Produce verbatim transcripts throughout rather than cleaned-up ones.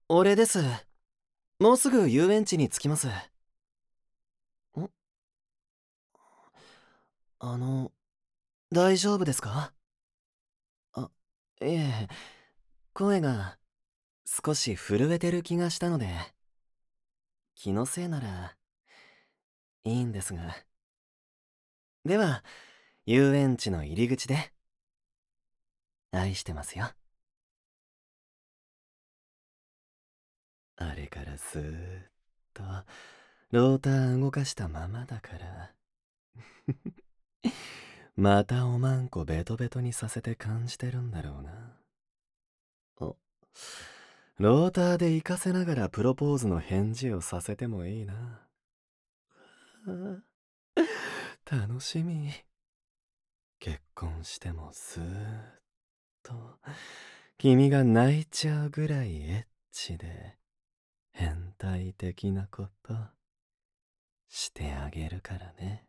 俺です。もうすぐ遊園地に着きます。んあの、大丈夫ですか？あ、いえ、声が少し震えてる気がしたので、気のせいならいいんですが。では、遊園地の入り口で、愛してますよ。あれからずーっと、ローター動かしたままだから。またおまんこベトベトにさせて感じてるんだろうな。お、ローターで行かせながらプロポーズの返事をさせてもいいな。あ楽しみ。結婚してもずーっと、君が泣いちゃうぐらいエッチで、変態的なことしてあげるからね。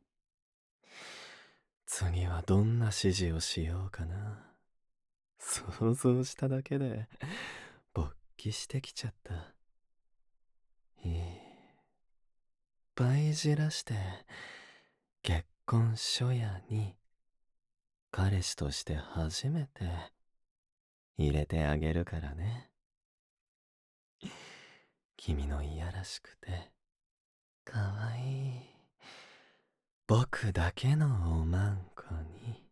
次はどんな指示をしようかな。想像しただけで勃起してきちゃった。いっぱいじらして結婚初夜に彼氏として初めて入れてあげるからね。君のいやらしくてかわいい僕だけのおまんこに